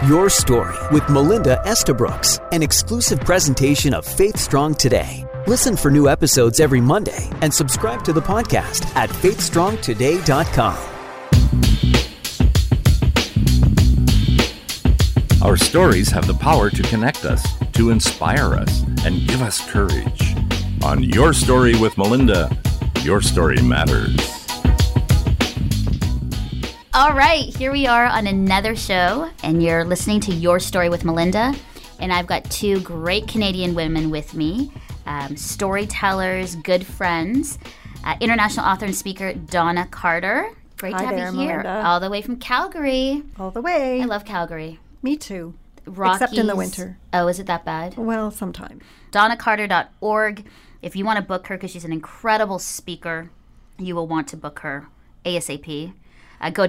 Your Story with Melinda Estabrooks, an exclusive presentation of Faith Strong Today. Listen for new episodes every Monday and subscribe to the podcast at faithstrongtoday.com. Our stories have the power to connect us, to inspire us, and give us courage. On Your Story with Melinda, your story matters. All right, here we are on another show, and you're listening to Your Story with Melinda. And I've got two great Canadian women with me, storytellers, good friends, international author and speaker Donna Carter. Great to have you here, Melinda. all the way from Calgary. All the way. I love Calgary. Me too. Rockies. Except in the winter. Oh, is it that bad? Well, sometimes. DonnaCarter.org. If you want to book her, because she's an incredible speaker, you will want to book her ASAP. Go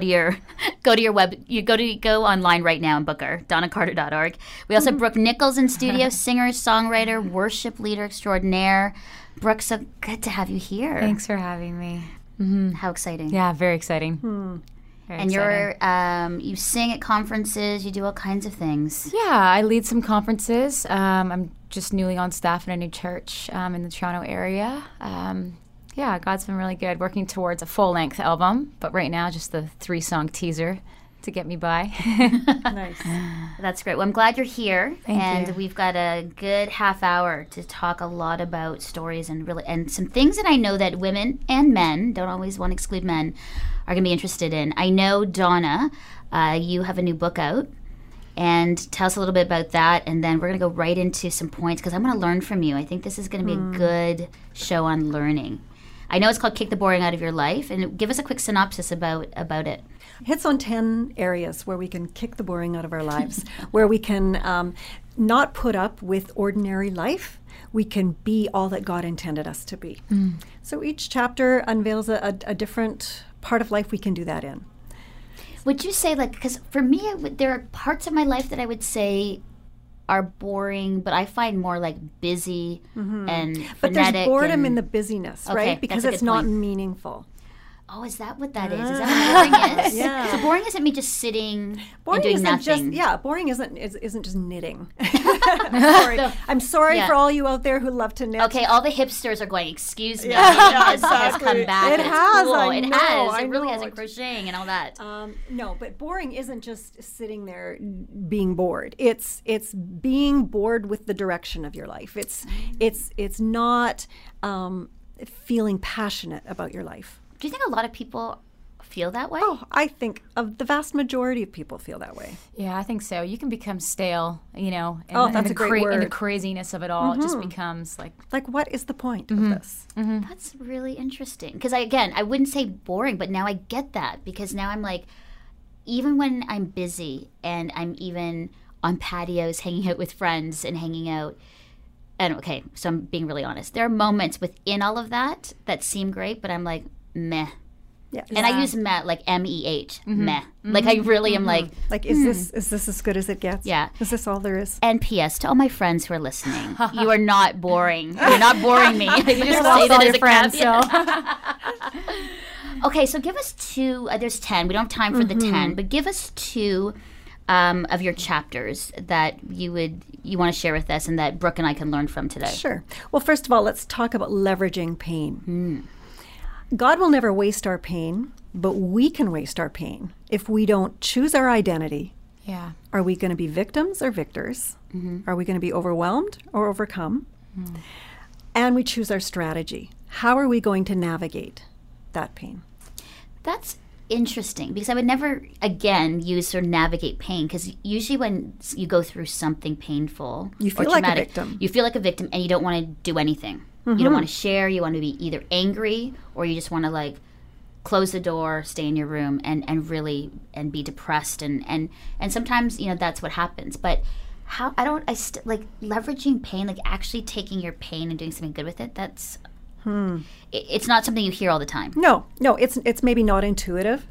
online right now and book her. DonnaCarter.org. We also have Brooke Nichols in studio, singer, songwriter, worship leader extraordinaire. Brooke, so good to have you here. Thanks for having me. How exciting! Yeah, very exciting. Very And exciting. you sing at conferences. You do all kinds of things. Yeah, I lead some conferences. I'm just newly on staff in a new church in the Toronto area. Yeah, God's been really good, working towards a full-length album, but right now just the 3-song teaser to get me by. Nice. That's great. Well, I'm glad you're here, Thank you. We've got a good half hour to talk a lot about stories and some things that I know that women and men, don't always want to exclude men, are going to be interested in. I know, Donna, you have a new book out, and tell us a little bit about that, and then we're going to go right into some points because I want to learn from you. I think this is going to be a good show on learning. I know it's called Kick the Boring Out of Your Life, and give us a quick synopsis about it. Hits on 10 areas where we can kick the boring out of our lives, where we can not put up with ordinary life. We can be all that God intended us to be. So each chapter unveils a different part of life we can do that in. Would you say, because for me, there are parts of my life that I would say are boring, but I find more busy and frenetic. But there's boredom in the busyness, Okay, right? Because that's a it's good not point. meaningful. Oh, is that what that is? Is that what boring is? Yeah. So boring isn't me just sitting Boring and doing isn't nothing. boring isn't just knitting. I'm sorry Yeah. for all you out there who love to knit. Okay, all the hipsters are going, excuse me, Yeah, knitting has come back. It and it's has, cool. I It know, has. I It really know. has, and crocheting and all that. No, but boring isn't just sitting there being bored. It's being bored with the direction of your life. It's not feeling passionate about your life. Do you think a lot of people feel that way? Oh, I think the vast majority of people feel that way. Yeah, I think so. You can become stale, and that's a great in the word. craziness of it all. It just becomes Like, what is the point of this? That's really interesting. Because I wouldn't say boring, but now I get that. Because now I'm like, even when I'm busy and I'm even on patios hanging out with friends and hanging out, and okay, so I'm being really honest. There are moments within all of that seem great, but I'm like, meh. Yeah. And I use meh, like M-E-H, meh. Like I really am like, Like, is this as good as it gets? Yeah. Is this all there is? and P.S. to all my friends who are listening, you are not boring. You're not boring me. You just lost say that all as your a friends, caveat. Okay, so give us two. There's 10. We don't have time for the 10, but give us two of your chapters that you want to share with us, and that Brooke and I can learn from today. Sure. Well, first of all, let's talk about leveraging pain. God will never waste our pain, but we can waste our pain if we don't choose our identity. Yeah. Are we going to be victims or victors? Are we going to be overwhelmed or overcome? And we choose our strategy. How are we going to navigate that pain? That's interesting, because I would never, again, use or navigate pain, because usually when you go through something painful You feel or like a traumatic, victim. you feel like a victim, and you don't want to do anything. You don't want to share. You want to be either angry, or you just want to close the door, stay in your room, and really be depressed, and sometimes that's what happens. But leveraging pain, actually taking your pain and doing something good with it. That's it's not something you hear all the time. No, it's maybe not intuitive.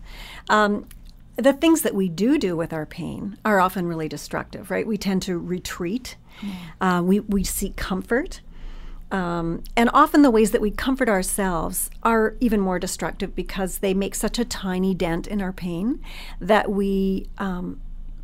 The things that we do with our pain are often really destructive, right? We tend to retreat. We seek comfort. And often the ways that we comfort ourselves are even more destructive because they make such a tiny dent in our pain that we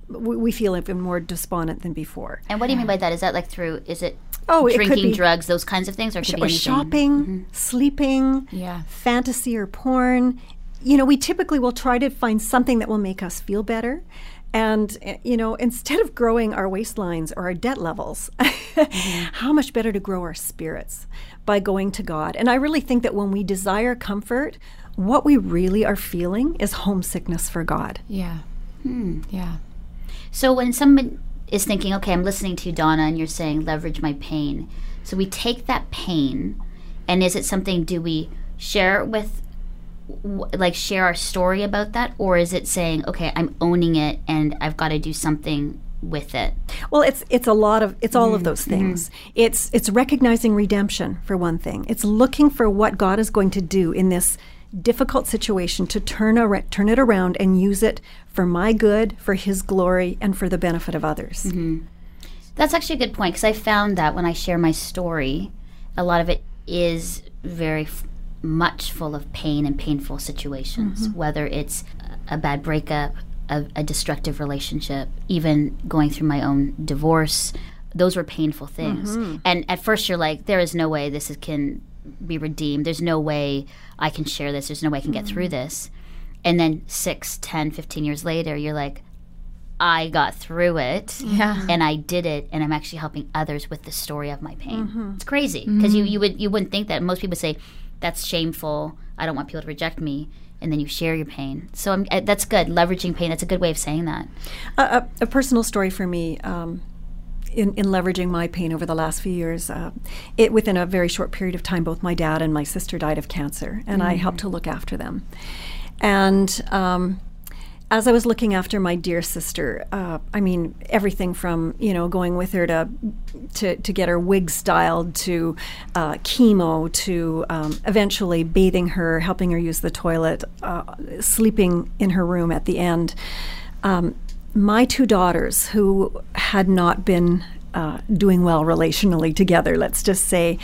we feel even more despondent than before. And what do you mean by that? Is that like through, is it It could drinking, be drugs, those kinds of things? Or it could be anything? Shopping, sleeping, fantasy or porn. We typically will try to find something that will make us feel better. And, instead of growing our waistlines or our debt levels, how much better to grow our spirits by going to God. And I really think that when we desire comfort, what we really are feeling is homesickness for God. Yeah. Yeah. So when someone is thinking, okay, I'm listening to you, Donna, and you're saying leverage my pain. So we take that pain, and is it something, do we share it with, share our story about that? Or is it saying, okay, I'm owning it and I've got to do something with it? Well, it's all of those things. It's recognizing redemption, for one thing. It's looking for what God is going to do in this difficult situation to turn it around and use it for my good, for His glory, and for the benefit of others. That's actually a good point, because I found that when I share my story, a lot of it is very much full of pain and painful situations, whether it's a bad breakup, a destructive relationship, even going through my own divorce. Those were painful things. And at first you're like, there is no way this can be redeemed. There's no way I can share this. There's no way I can get through this. And then 6, 10, 15 years later, you're like, I got through it, and I did it, and I'm actually helping others with the story of my pain. It's crazy, because you wouldn't think that. Most people say, that's shameful, I don't want people to reject me, and then you share your pain. So that's good. Leveraging pain, that's a good way of saying that. A personal story for me, in leveraging my pain over the last few years, within a very short period of time, both my dad and my sister died of cancer, and I helped to look after them. And as I was looking after my dear sister, everything from going with her to get her wig styled, to chemo, to eventually bathing her, helping her use the toilet, sleeping in her room at the end. My 2 daughters, who had not been doing well relationally together, let's just say,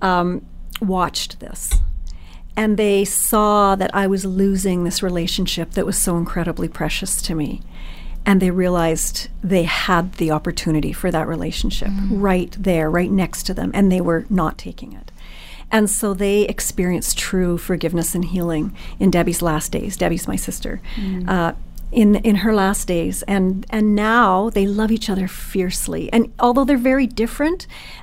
watched this. And they saw that I was losing this relationship that was so incredibly precious to me. And they realized they had the opportunity for that relationship right there, right next to them, and they were not taking it. And so they experienced true forgiveness and healing in Debbie's last days. Debbie's my sister. In her last days, and now they love each other fiercely. And although they're very different,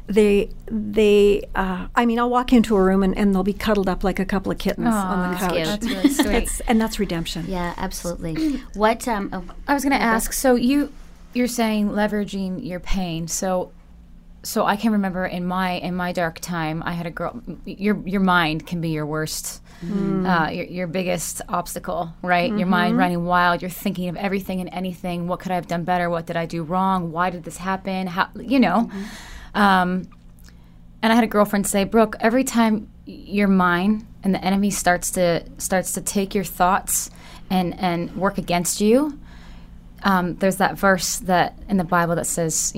I'll walk into a room and they'll be cuddled up like a couple of kittens on the couch. Cute. That's really sweet. And that's redemption. Yeah, absolutely. What? I was going to ask. So you're saying leveraging your pain. So I can remember in my dark time, I had a girl. Your mind can be your worst. Your biggest obstacle, right? Your mind running wild. You're thinking of everything and anything. What could I have done better? What did I do wrong? Why did this happen? How, and I had a girlfriend say, Brooke, every time your mind and the enemy starts to take your thoughts and work against you, there's that verse that in the Bible that says,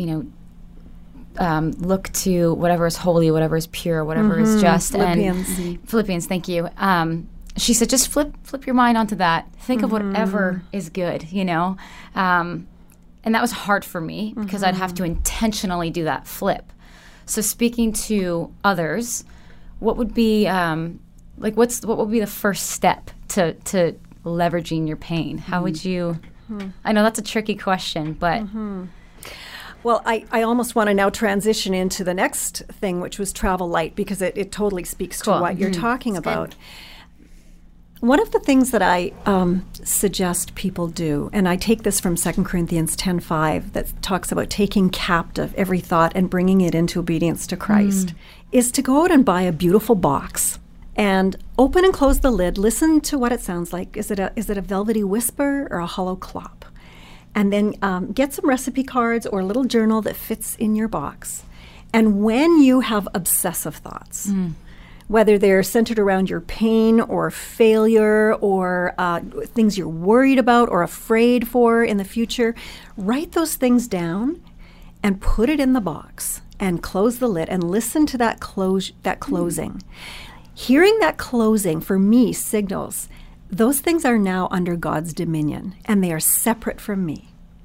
look to whatever is holy, whatever is pure, whatever is just. Philippians, thank you. She said, just flip your mind onto that. Think of whatever is good, And that was hard for me because I'd have to intentionally do that flip. So speaking to others, what would be what would be the first step to leveraging your pain? How would you? I know that's a tricky question, but. Well, I almost want to now transition into the next thing, which was travel light, because it totally speaks to what you're talking about. One of the things that I suggest people do, and I take this from 2 Corinthians 10:5, that talks about taking captive every thought and bringing it into obedience to Christ, is to go out and buy a beautiful box and open and close the lid, listen to what it sounds like. Is it a velvety whisper or a hollow clop? And then get some recipe cards or a little journal that fits in your box. And when you have obsessive thoughts, whether they're centered around your pain or failure or things you're worried about or afraid for in the future, write those things down and put it in the box and close the lid and listen to that closing. Hearing that closing, for me, signals those things are now under God's dominion, and they are separate from me.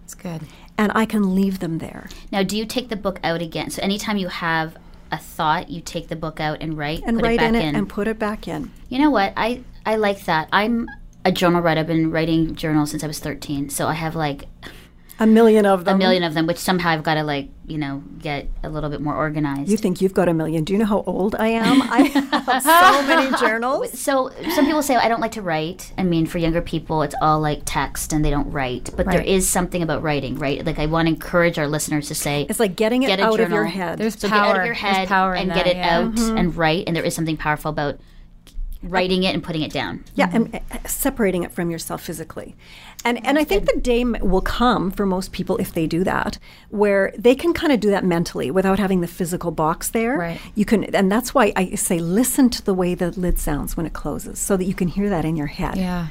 It's good. And I can leave them there. Now, do you take the book out again? So anytime you have a thought, you take the book out and write, And put write it back in it in. and put it back in. You know what? I like that. I'm a journal writer. I've been writing journals since I was 13. So I have like A million of them. a million of them, which somehow I've got to like, get a little bit more organized. You think you've got a million. Do you know how old I am? I have so many journals. So some people say, I don't like to write. I mean, for younger people, it's all like text and they don't write. But there Right. is something about writing, right? Like I want to encourage our listeners to say, It's like getting it get a out of your journal. head. There's so power. get out of your There's head power in and that, get it yeah. out and write. And there is something powerful about writing it and putting it down. Yeah, and separating it from yourself physically. And I think the day will come for most people, if they do that, where they can kind of do that mentally without having the physical box there. Right. You can, and that's why I say listen to the way the lid sounds when it closes, so that you can hear that in your head. Yeah.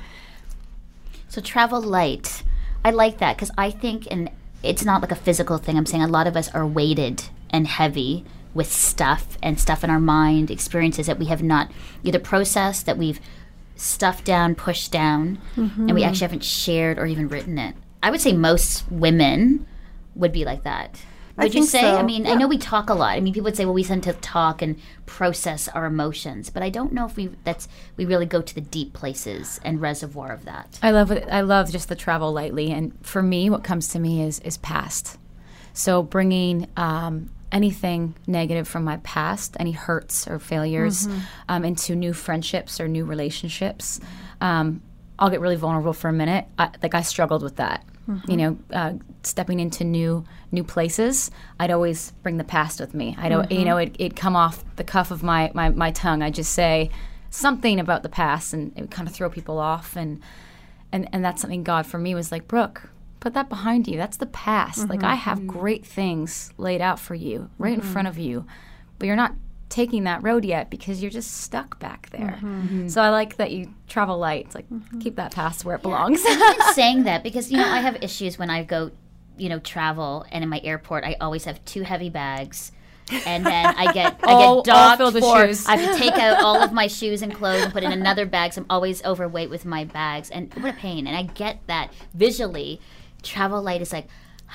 So travel light. I like that because I think, and it's not like a physical thing. I'm saying a lot of us are weighted and heavy with stuff in our mind, experiences that we have not either processed, that we've stuffed down, pushed down, and we actually haven't shared or even written it. I would say most women would be like that. Would you think say? so. I mean, I know we talk a lot. I mean, people would say, well, we tend to talk and process our emotions, but I don't know if we really go to the deep places and reservoir of that. I love just the travel lightly, and for me, what comes to me is past. So bringing anything negative from my past, any hurts or failures, into new friendships or new relationships. I'll get really vulnerable for a minute. I struggled with that. Stepping into new places, I'd always bring the past with me. It'd come off the cuff of my tongue. I'd just say something about the past, and it would kind of throw people off. And that's something God for me was like, Brooke, put that behind you. That's the past. Like I have great things laid out for you right in front of you, but you're not taking that road yet because you're just stuck back there. So I like that you travel light. It's like keep that past where it belongs. I'm saying that because I have issues when I go travel, and in my airport I always have 2 heavy bags, and then I get All docked filled with for shoes. I have to take out all of my shoes and clothes and put in another bag, so I'm always overweight with my bags, and what a pain. And I get that visually. Travel light is like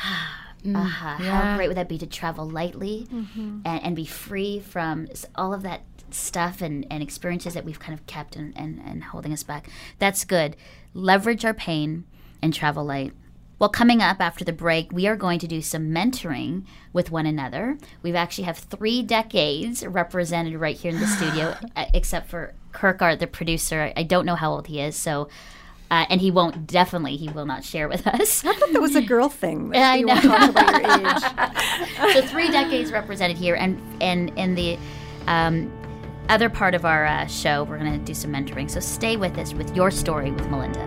how great would that be to travel lightly and be free from all of that stuff and experiences that we've kind of kept and holding us back. That's good. Leverage our pain and travel light. Well, coming up after the break, we are going to do some mentoring with one another. We've actually have 3 decades represented right here in the studio, except for Kirkart, the producer. I don't know how old he is, so... and he will not share with us. I thought that was a girl thing. That I you know. won't talk about your age. So 3 decades represented here, and in the other part of our show, we're going to do some mentoring. So stay with us with Your Story with Melinda.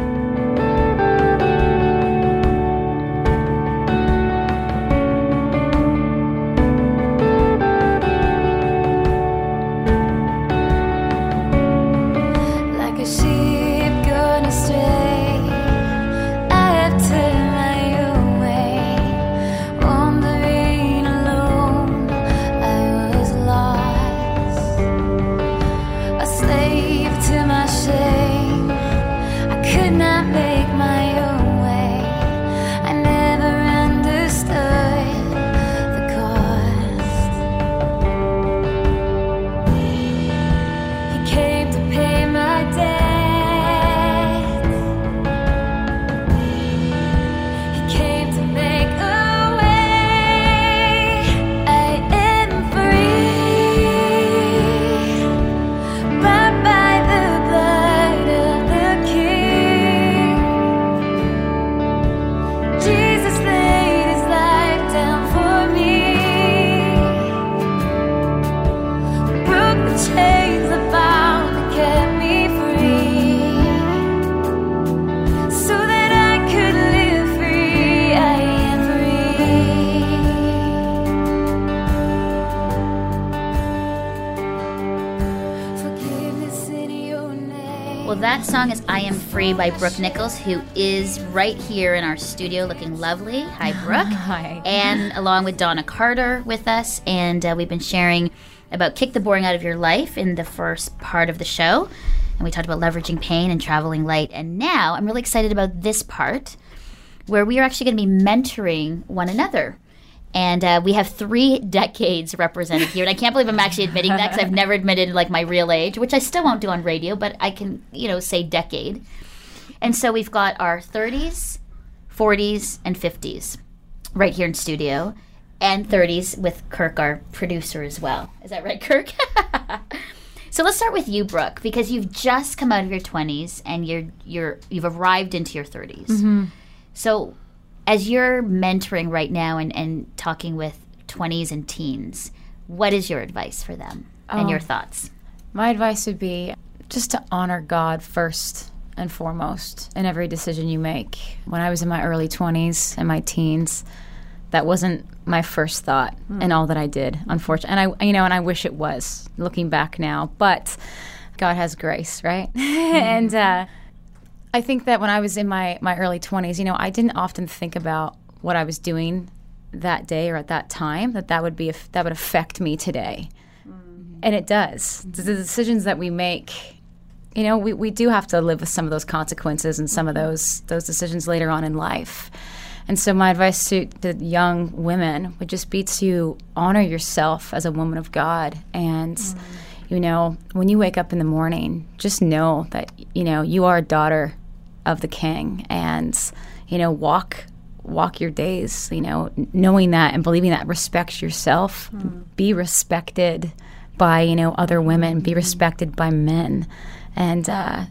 That song is I Am Free by Brooke Nichols, who is right here in our studio looking lovely. Hi, Brooke. Hi. And along with Donna Carter with us. And we've been sharing about Kick the Boring Out of Your Life in the first part of the show. And we talked about leveraging pain and traveling light. And now I'm really excited about this part where we are actually going to be mentoring one another. And we have 3 decades represented here. And I can't believe I'm actually admitting that, because I've never admitted like my real age, which I still won't do on radio, but I can, say decade. And so we've got our 30s, 40s, and 50s right here in studio, and 30s with Kirk, our producer, as well. Is that right, Kirk? So let's start with you, Brooke, because you've just come out of your 20s and you've arrived into your 30s. Mm-hmm. So as you're mentoring right now and talking with 20s and teens, what is your advice for them and your thoughts? My advice would be just to honor God first and foremost in every decision you make. When I was in my early 20s and my teens, that wasn't my first thought in all that I did, unfortunately. And I wish it was, looking back now. But God has grace, right? And I think that when I was in my early 20s, I didn't often think about what I was doing that day or at that time, that would affect me today. And it does. The decisions that we make, we do have to live with some of those consequences and some of those decisions later on in life. And so my advice to the young women would just be to honor yourself as a woman of God. And, when you wake up in the morning, just know that, you are a daughter of the King. And, walk your days, knowing that and believing that. Respect yourself. Be respected by, other women. Be respected by men. And, I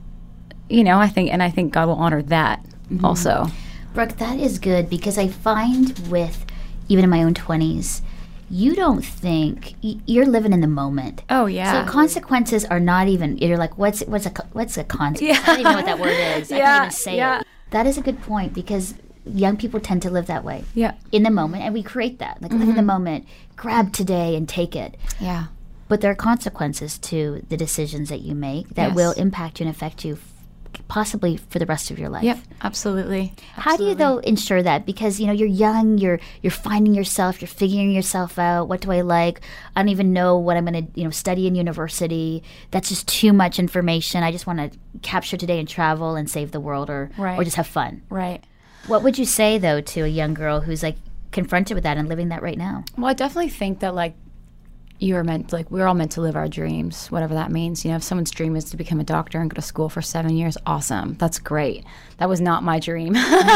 think God will honor that also. Brooke, that is good, because I find even in my own 20s, you don't think you're living in the moment. Oh yeah. So consequences are not even. You're like, what's a consequence? Yeah. I don't even know what that word is. I can't even say it. That is a good point, because young people tend to live that way. Yeah. In the moment, and we create that. Like, live in the moment, grab today and take it. Yeah. But there are consequences to the decisions that you make that will impact you and affect you possibly for the rest of your life. Yep, absolutely. How do you, though, ensure that? Because, you're young, you're finding yourself, you're figuring yourself out. What do I like? I don't even know what I'm going to, study in university. That's just too much information. I just want to capture today and travel and save the world, or just have fun. Right. What would you say, though, to a young girl who's, confronted with that and living that right now? Well, I definitely think that, we're all meant to live our dreams, whatever that means. If someone's dream is to become a doctor and go to school for 7 years, awesome. That's great. That was not my dream.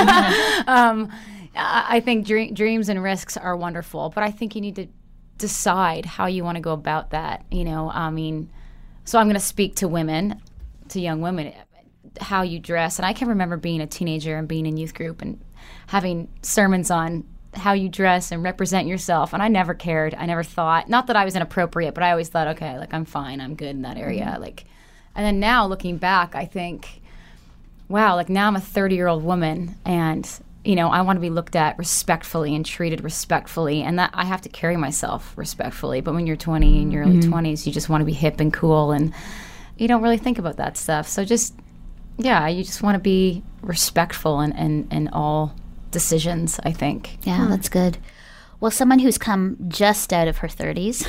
I think dreams and risks are wonderful, but I think you need to decide how you want to go about that. So I'm going to speak to women, to young women, how you dress. And I can remember being a teenager and being in youth group and having sermons on how you dress and represent yourself, and I never cared. I never thought, not that I was inappropriate, but I always thought, okay, I'm fine, I'm good in that area. And then now looking back, I think, wow, now I'm a 30-year-old woman, and I want to be looked at respectfully and treated respectfully, and that I have to carry myself respectfully. But when you're 20 in your early 20s, you just want to be hip and cool, and you don't really think about that stuff. So you just want to be respectful in all decisions, I think. Yeah, that's good. Well, someone who's come just out of her 30s.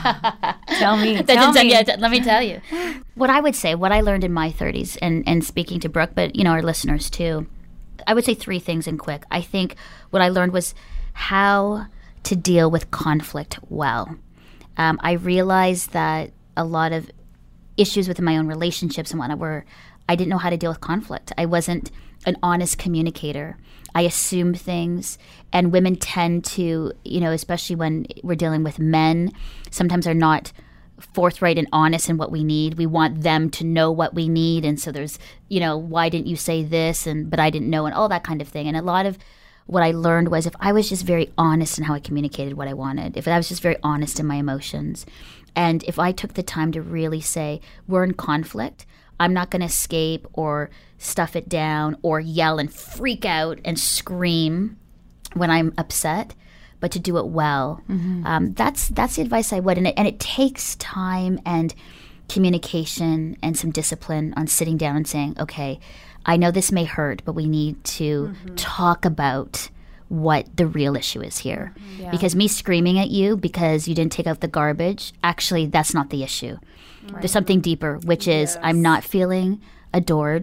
Tell me. Let me tell you. What I would say, what I learned in my 30s, and speaking to Brooke, but, our listeners too, I would say 3 things in quick. I think what I learned was how to deal with conflict well. I realized that a lot of issues within my own relationships and whatnot were, I didn't know how to deal with conflict. I wasn't an honest communicator. I assume things, and women tend to, especially when we're dealing with men, sometimes are not forthright and honest in what we need. We want them to know what we need, and so there's, why didn't you say this, but I didn't know, and all that kind of thing. And a lot of what I learned was if I was just very honest in how I communicated what I wanted, if I was just very honest in my emotions, and if I took the time to really say, we're in conflict, I'm not going to escape or stuff it down or yell and freak out and scream when I'm upset, but to do it well. That's the advice I would. And it takes time and communication and some discipline on sitting down and saying, okay, I know this may hurt, but we need to talk about what the real issue is here. Yeah. Because me screaming at you because you didn't take out the garbage, actually, that's not the issue. Right. There's something deeper, which is I'm not feeling adored.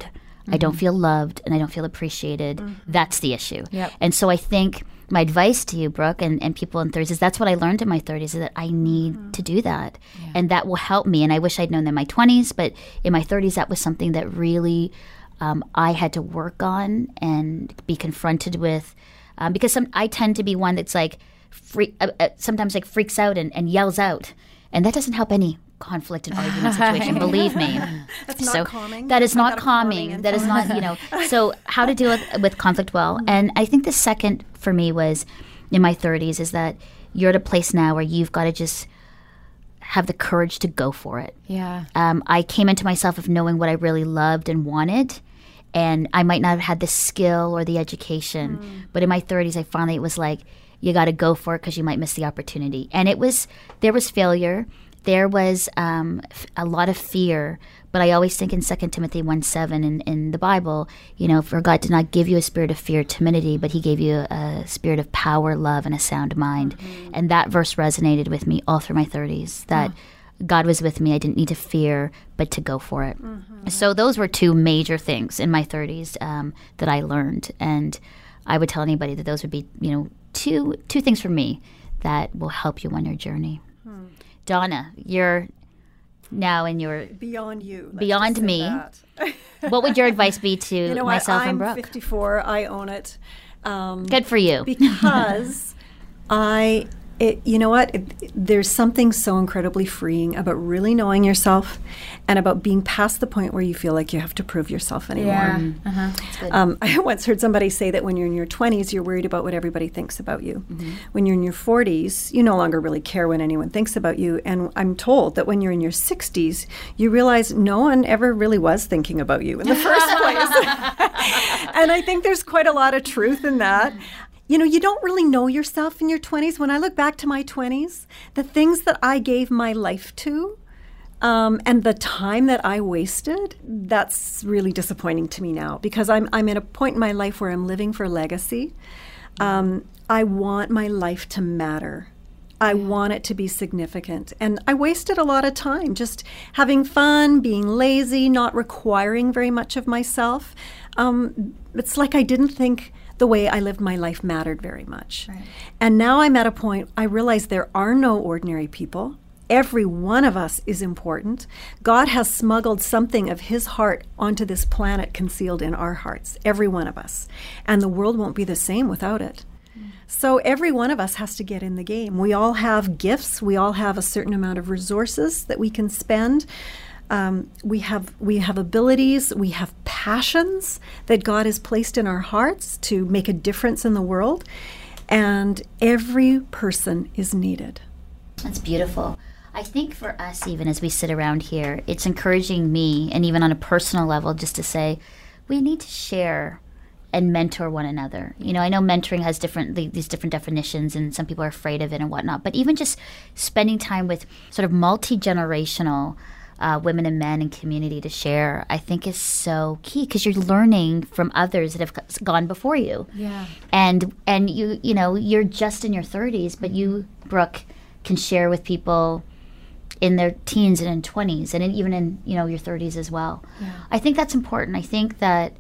I don't feel loved, and I don't feel appreciated. That's the issue. Yep. And so I think my advice to you, Brooke, and people in 30s, is that's what I learned in my 30s, is that I need to do that. And that will help me. And I wish I'd known that in my 20s, but in my 30s, that was something that really I had to work on and be confronted with. Because I tend to be one that's like, sometimes like freaks out and yells out. And that doesn't help any conflict and argument situation, believe me. That's not calming. That is not calming. That is not, So how to deal with conflict well. And I think the second for me was in my 30s is that you're at a place now where you've got to just have the courage to go for it. Yeah. I came into myself of knowing what I really loved and wanted. And I might not have had the skill or the education. But in my 30s, it was like, you got to go for it because you might miss the opportunity. And there was failure. There was a lot of fear. But I always think in 2 Timothy 1:7 in the Bible, for God did not give you a spirit of fear, timidity, but he gave you a spirit of power, love, and a sound mind. And that verse resonated with me all through my 30s, that God was with me. I didn't need to fear, but to go for it. So those were two major things in my 30s that I learned. And I would tell anybody that those would be, two things for me that will help you on your journey. Donna, you're now in your... Beyond you. Beyond me. What would your advice be to myself and Brooke? I'm 54. I own it. Good for you. Because there's something so incredibly freeing about really knowing yourself and about being past the point where you feel like you have to prove yourself anymore. Yeah. That's good. I once heard somebody say that when you're in your 20s, you're worried about what everybody thinks about you. When you're in your 40s, you no longer really care what anyone thinks about you. And I'm told that when you're in your 60s, you realize no one ever really was thinking about you in the first place. And I think there's quite a lot of truth in that. You don't really know yourself in your 20s. When I look back to my 20s, the things that I gave my life to and the time that I wasted, that's really disappointing to me now, because I'm at a point in my life where I'm living for legacy. I want my life to matter. I want it to be significant. And I wasted a lot of time just having fun, being lazy, not requiring very much of myself. It's like I didn't think the way I lived my life mattered very much. Right. And now I'm at a point, I realize there are no ordinary people. Every one of us is important. God has smuggled something of his heart onto this planet concealed in our hearts, every one of us. And the world won't be the same without it. So every one of us has to get in the game. We all have gifts. We all have a certain amount of resources that we can spend. We have abilities, we have passions that God has placed in our hearts to make a difference in the world, and every person is needed. That's beautiful. I think for us, even as we sit around here, it's encouraging me, and even on a personal level, just to say, we need to share and mentor one another. I know mentoring has these different definitions, and some people are afraid of it and whatnot, but even just spending time with sort of multi-generational women and men and community to share, I think is so key, because you're learning from others that have gone before you. Yeah. And you're just in your 30s, but you, Brooke, can share with people in their teens and in 20s and even in your 30s as well. Yeah. I think that's important. I think that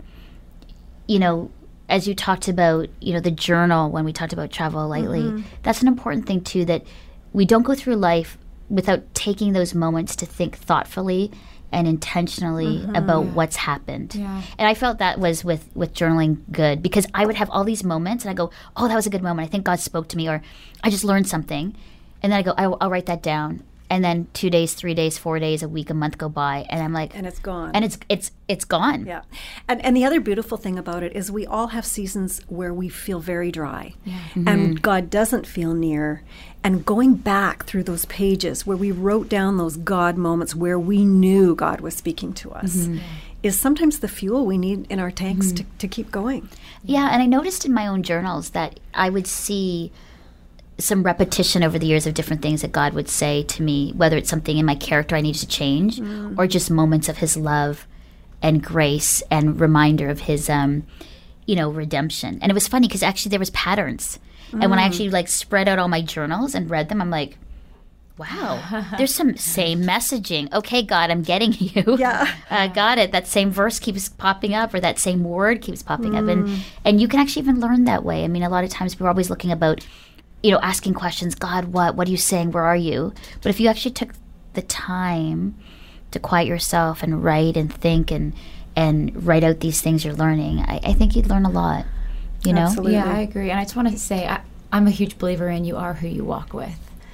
as you talked about the journal when we talked about Travel Lightly, that's an important thing too, that we don't go through life without taking those moments to think thoughtfully and intentionally about what's happened. Yeah. And I felt that was with journaling good, because I would have all these moments and I go, oh, that was a good moment. I think God spoke to me, or I just learned something. And then I go, I'll write that down. And then 2 days, 3 days, 4 days, a week, a month go by, and I'm like, and it's gone. And it's gone. Yeah. And the other beautiful thing about it is we all have seasons where we feel very dry, and God doesn't feel near. And going back through those pages where we wrote down those God moments where we knew God was speaking to us is sometimes the fuel we need in our tanks to keep going. Yeah, and I noticed in my own journals that I would see some repetition over the years of different things that God would say to me, whether it's something in my character I needed to change, or just moments of his love and grace and reminder of his, redemption. And it was funny because actually there was patterns. And when I actually spread out all my journals and read them, I'm like, Wow. There's some same messaging. Okay, God, I'm getting you. Yeah. Got it. That same verse keeps popping up, or that same word keeps popping up. And you can actually even learn that way. I mean, a lot of times we're always looking about, asking questions. God, what? What are you saying? Where are you? But if you actually took the time to quiet yourself and write and think and write out these things you're learning, I think you'd learn a lot, Absolutely. Yeah, I agree. And I just want to say, I'm a huge believer in you are who you walk with.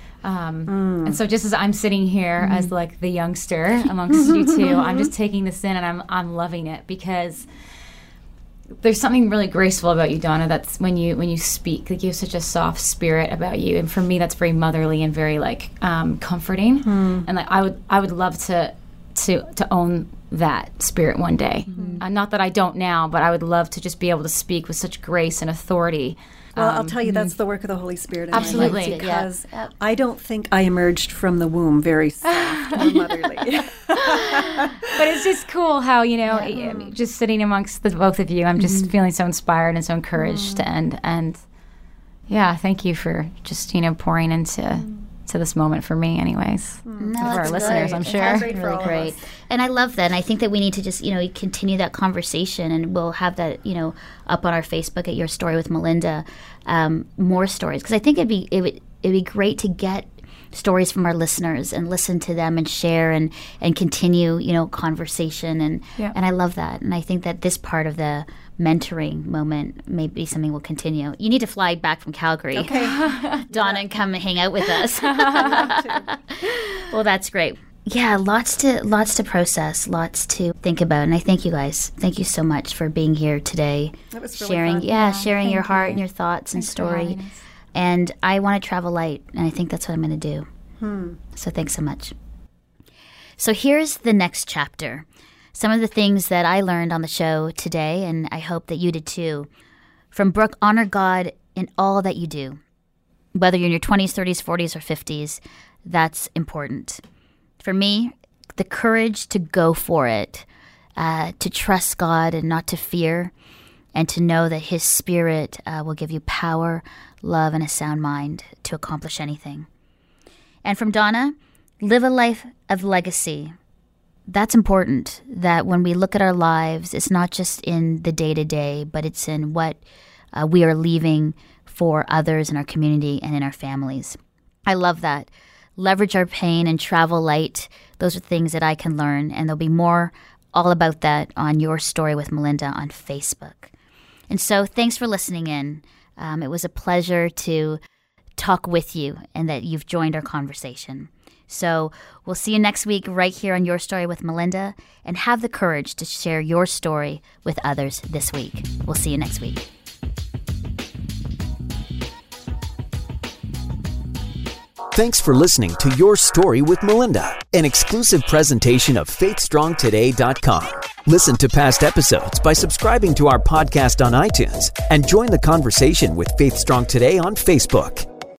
And so just as I'm sitting here as like the youngster amongst you two, I'm just taking this in and I'm loving it, because there's something really graceful about you, Donna. That's when you speak, like you have such a soft spirit about you, and for me that's very motherly and very like comforting. And like I would love to own that spirit one day. Not that I don't now, but I would love to just be able to speak with such grace and authority. Well, I'll tell you, that's the work of the Holy Spirit in Absolutely. my life, because I don't think I emerged from the womb very soft or motherly. But it's just cool how, just sitting amongst the both of you, I'm just feeling so inspired and so encouraged. And yeah, thank you for just, pouring into this moment for me anyways. No, for our that's listeners, good. I'm It's sure. really great. And I love that. And I think that we need to just, continue that conversation, and we'll have that, up on our Facebook at Your Story with Melinda, more stories. Because I think it'd be great to get stories from our listeners and listen to them and share and continue, conversation. And I love that. And I think that this part of the mentoring moment may be something we'll continue. You need to fly back from Calgary, Donna, and come and hang out with us. Well, that's great. Yeah, lots to process, lots to think about, and I thank you guys. Thank you so much for being here today, That was really sharing, fun. sharing your heart and your thoughts and story. And I want to travel light, and I think that's what I'm going to do. So thanks so much. So here's the next chapter. Some of the things that I learned on the show today, and I hope that you did too. From Brooke, honor God in all that you do. Whether you're in your 20s, 30s, 40s, or 50s, that's important. For me, the courage to go for it, to trust God and not to fear, and to know that His Spirit will give you power, love, and a sound mind to accomplish anything. And from Donna, live a life of legacy. That's important, that when we look at our lives, it's not just in the day-to-day, but it's in what we are leaving for others in our community and in our families. I love that. Leverage our pain and travel light. Those are things that I can learn, and there'll be more all about that on Your Story with Melinda on Facebook. And so thanks for listening in. It was a pleasure to talk with you and that you've joined our conversation. So we'll see you next week right here on Your Story with Melinda, and have the courage to share your story with others this week. We'll see you next week. Thanks for listening to Your Story with Melinda, an exclusive presentation of FaithStrongToday.com. Listen to past episodes by subscribing to our podcast on iTunes, and join the conversation with Faith Strong Today on Facebook.